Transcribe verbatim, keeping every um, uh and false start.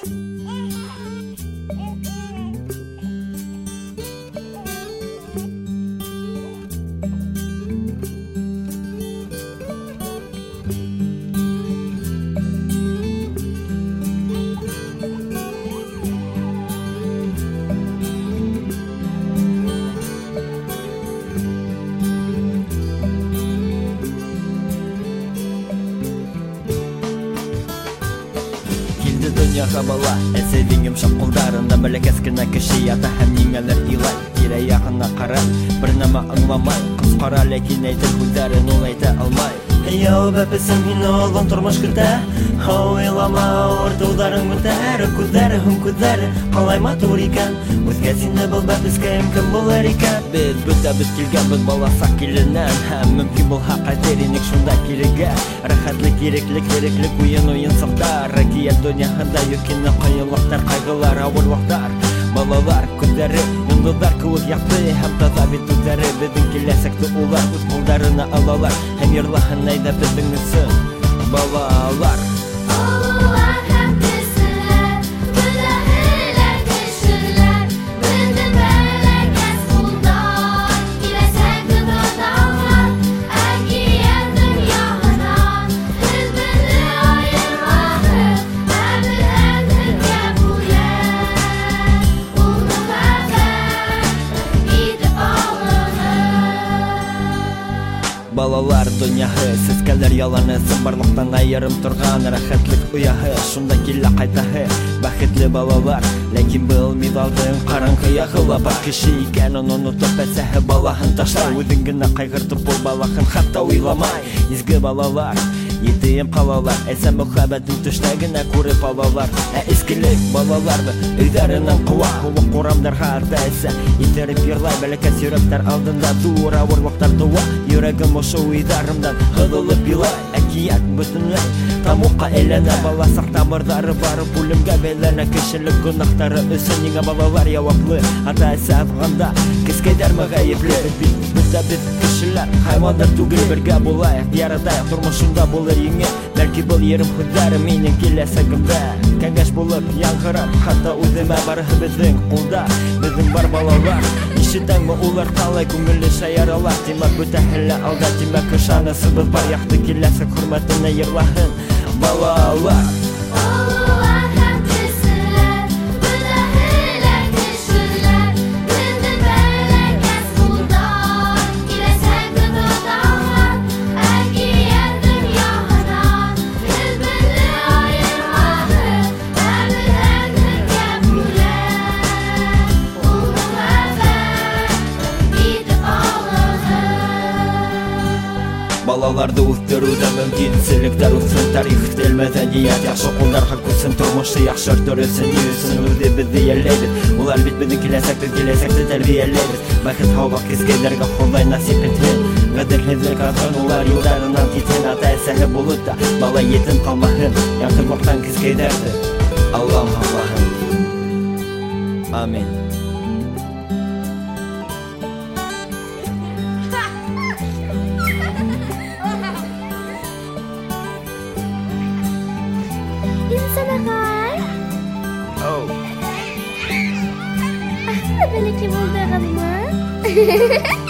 Дөньяга бала, әсәдең йомшак кулдарында бәләкәс кенә кеше ята һәм ниңәлер илай. Тирә-ягына карап, бер нәмә аңламай, кыз кара ләкин әйтер һүзләрен ул әйтә алмай. Яу бәпесем мине алган тормыш көтә, уйлама артударың үтәр, күзләре һәм күзләре калай матур икән. Үзгә сине был бәпескә кем булыр икән? Без бөтәбез килгәнбез баласак киленнән, һәм мөмкин булһа кадәр инек шунда кирегә. Рәхәтлек кирәклек кирәклек уен уен сафтар, рәкият дөньяһында юкины кыенлыктар, кайгылар, авырлыктар. Балалар күзләре йондызлар кебек якты һәм таза бит үзләре, безнең киләсәкне улар үз кулларына алалар һәм йырлаһын әйдә безнең өчен балалар. Балалар дөньяһы, сискәләр яланы, барлыктан аерым торган рәхәтлек уяһы, шунда килә кайтаһы. Бәхетле балалар, ләкин был мидалдың караңгы ягыла бар кеше икәнен онытып әсәһе балаһын ташлай. Үзең генә кайгыртып бул балаһын хәтта уйламай. Изге балалар, етем калалар, әсә мөхәббәтен төштә генә күреп алалар. Ә искелек балаларны өйдәреннән куа, кубык урамнарга әсә итереп йырлай. Бәләкәс йөрәктәр алдында зур авырлыктар туа, йөрәгем ошо уйдарымдан һыдылып илай. Әкият бөтенләй тамукка әйләнә, бала сак тамырлары барып үлемгә бәйләнә. Кешелек гөнаһтары өчен нигә балалар яваплы, ата-әсә афганда кескәйдәр мәгаепле. Бездә без кешеләр хайвандар түгел, бергә булайык, яратайык, тормышында булыр еңе. Бәлки был ерим һүзләре минең киләсәгемдә кәңәш булып яңгырап, хәтта үземә барыһы безнең кулда. Безнең бар балалар, ишетәңме улар калай күңелле шаяралар. Тимәк бөтәһе лә алда, тимәк ышанысыбыз бар, якты киләсәк хөрмәтенә йырлаһын балалар. Балаларды үстерүдә мөмкинселектәр үсен, тарих, тел, мәдәният, яхшы кулларга күсен, тормышы яхшы төресен, йөсен үзе безне ялләйбез. Улар бит безнең киләсәкне, киләсәкне тәрбияләйбез. Бәхет һава кискәйләргә Ходай насип итсен. Гаделһезлек аркан улар юлларыннан китсен, ата-әсәһе булып та бала етем калмаһын. Якынлыктан кискәйләрде Аллам һаклаһын. Амин. İnsanlar. Oh. Ah, böyle ki bulduğum mı?